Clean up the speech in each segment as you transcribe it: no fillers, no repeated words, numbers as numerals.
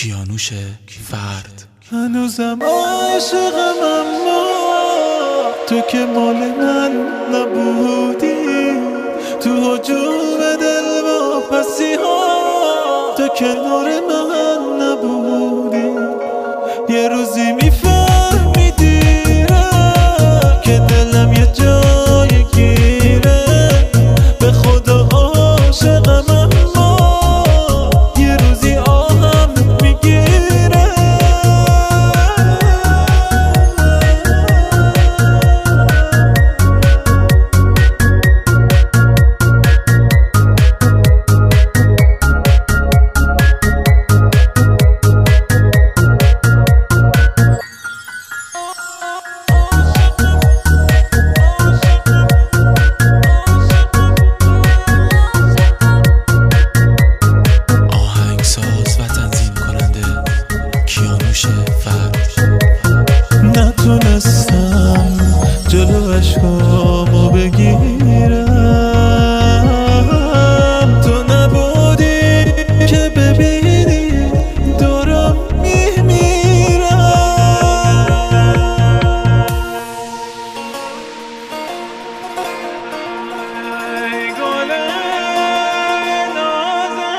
کیانوش فرد. هنوزم عاشقم اما تو که مال من نبودی، تو هجوم دل با پسی ها تو کنار من نبودی. یه روزی میفهمیدی که دلم یه جای گیره، به خدا عاشقم اما یه روزی آهم میگیره. نتونستم جلو اشکامو بگیرم، تو نبودی که ببینی دارم میمیرم. ای گل نازم،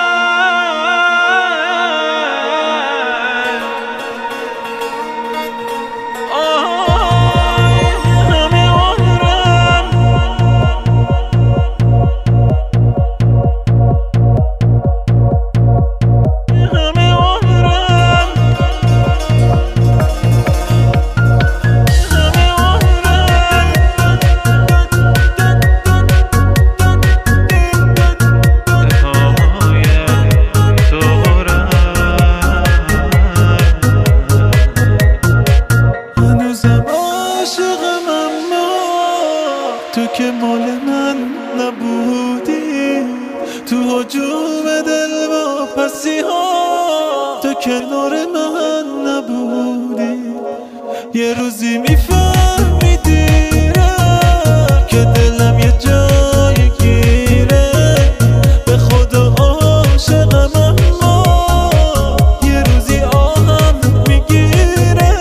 تو که مال من نبودی، تو هجوم دل با پسی ها تو کنار من نبودی. یه روزی میفهمیدی که دلم یه جای گیره، به خدا عاشقم اما یه روزی آهم میگیره.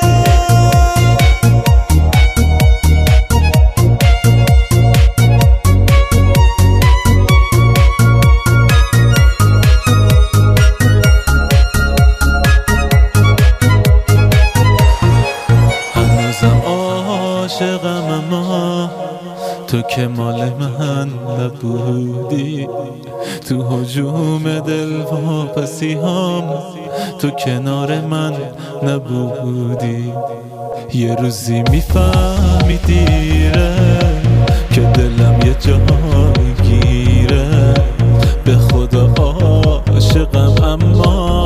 عاشقم اما تو که مال من نبودی، تو هجوم دل و پسی هام تو کنار من نبودی. یه روزی میفهمیدی که دلم یه جای گیره، به خدا عاشقم اما